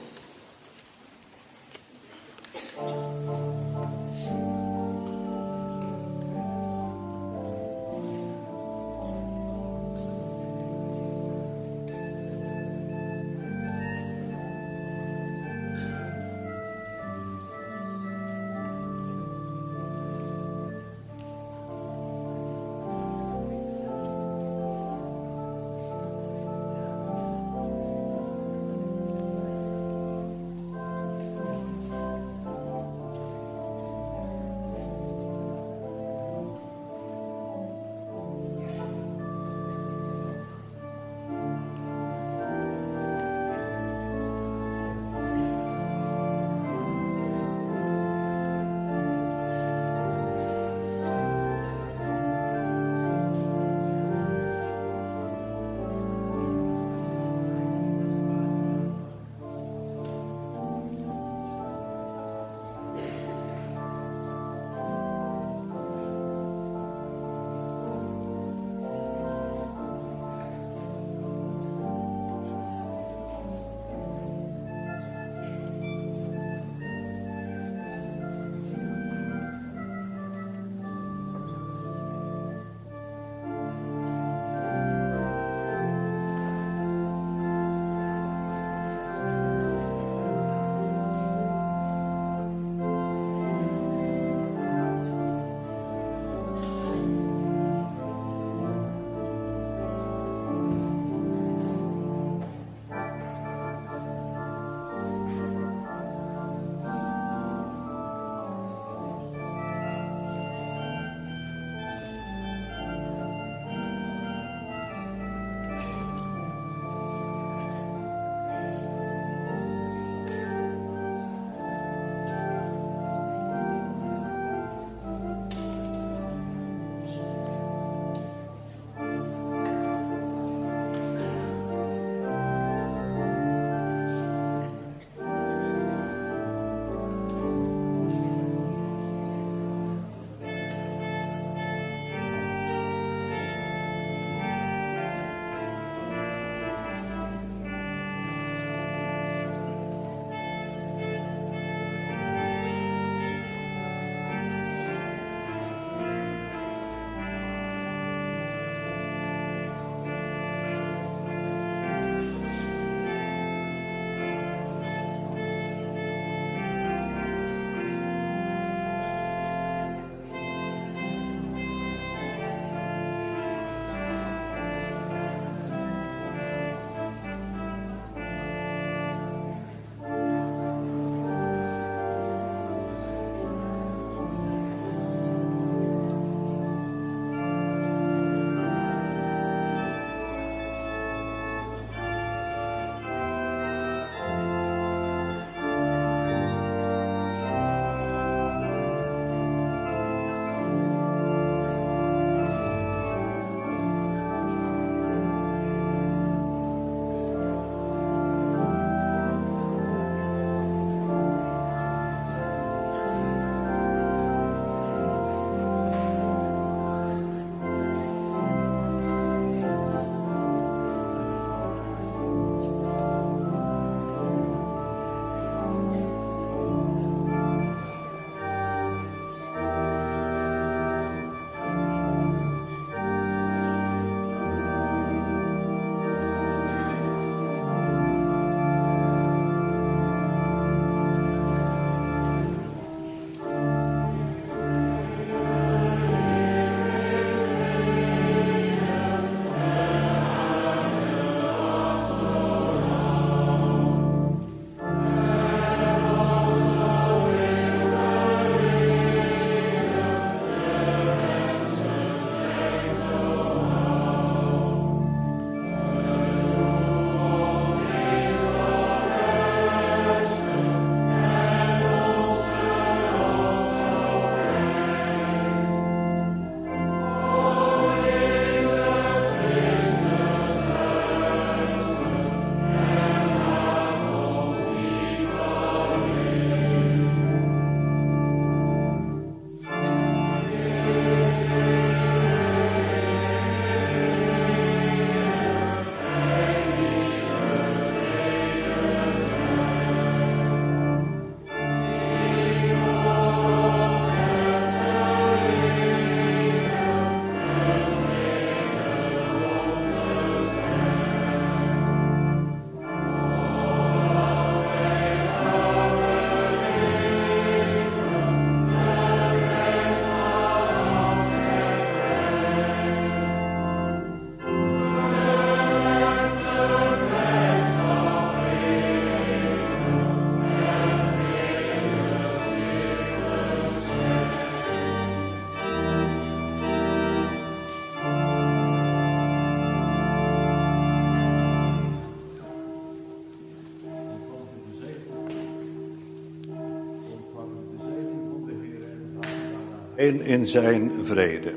en in zijn vrede.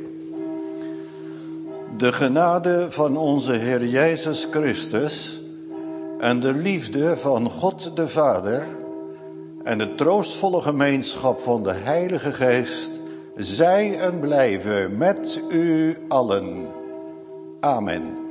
De genade van onze Heer Jezus Christus en de liefde van God de Vader en de troostvolle gemeenschap van de Heilige Geest zij en blijven met u allen. Amen.